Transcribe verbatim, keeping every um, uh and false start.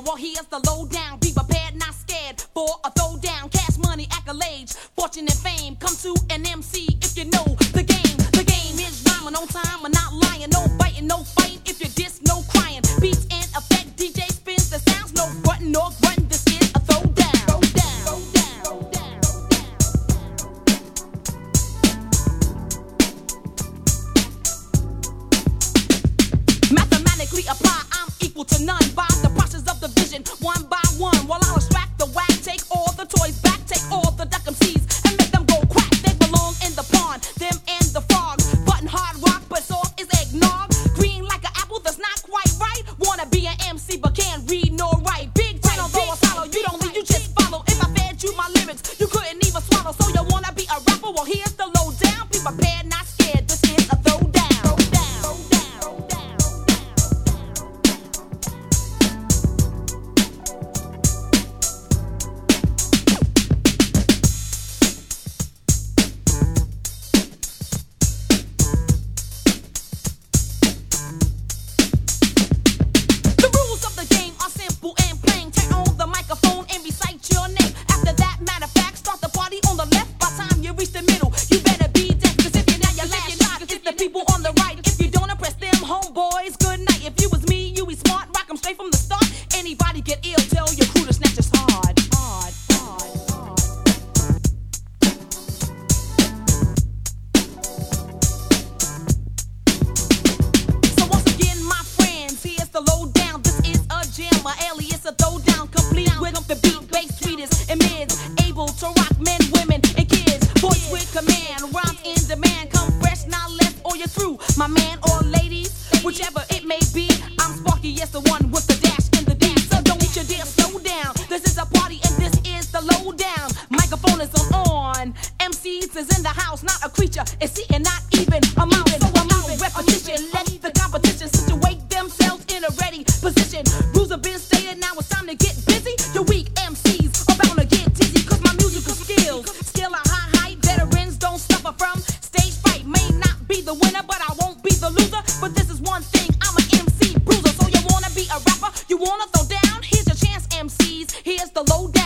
Well, here's the lowdown. Be prepared, not scared for a throwdown. Cash money, accolades, fortune and fame. Come to an M C if you know the game. The game is rhyming on time. We're not lying. No biting, no fighting. If you diss, no crying. Beats in effect. D J spins the sounds. No grunting, no grunting. This is a throwdown. Throwdown. Throwdown. Mathematically apply. I'm equal to none by the process of division. One by one. While I'll extract the whack. Take all the toys back. Take all the duck M Cs and make them go crack. They belong in the pond. Them and the frogs. Button hard rock, but soft is eggnog. Green like an apple that's not quite right. Wanna be an M C but can't read nor write. Big brain, although I follow. You don't lead, you just follow. If I fed you my lyrics, you couldn't even swallow. So you wanna be a rapper? Well, here's the lowdown. Be prepared, not scared. This is a throwdown. Throwdown. Throwdown. The rules of the game are simple and plain. Turn on the microphone and recite your name. After that, matter of fact, start the party on the left. By time you reach the middle, you better be deaf. Cause if you're not your last shot, it's the people on the right. If you don't impress them, homeboys, good night. If you was me, you be smart, rock 'em straight from the start. Anybody get ill, tell your crew to snatch us hard. Hard, hard, hard. So once again, my friends, here's the lowdown. This is a jam, my alias, a throwdown, complete with the beat, bass, sweetest, and mids, able to rock men, women, and kids. Voice with command, rhymes in demand, come fresh, not left, or you're through. My man or ladies, whichever it may be, I'm Sparky, yes, the one with the dash in the dance. So don't you dare slow down. This is a party and this is the lowdown. Microphone is on. M Cs is in the house, not a creature. It's seeing not even a mouse. So I'm out repetition. Let the competition situate themselves in a ready position. Rules have been stated, now it's time to get busy. Your weak M Cs are bound to get dizzy. Cause my musical skills, skill a high height. Veterans don't suffer from stage fright. May not be the winner, but I won't be the loser. But this is one thing, I'm an M C bruiser. So you wanna be a rapper? You wanna throw down? Here's your chance, M Cs. Here's the lowdown.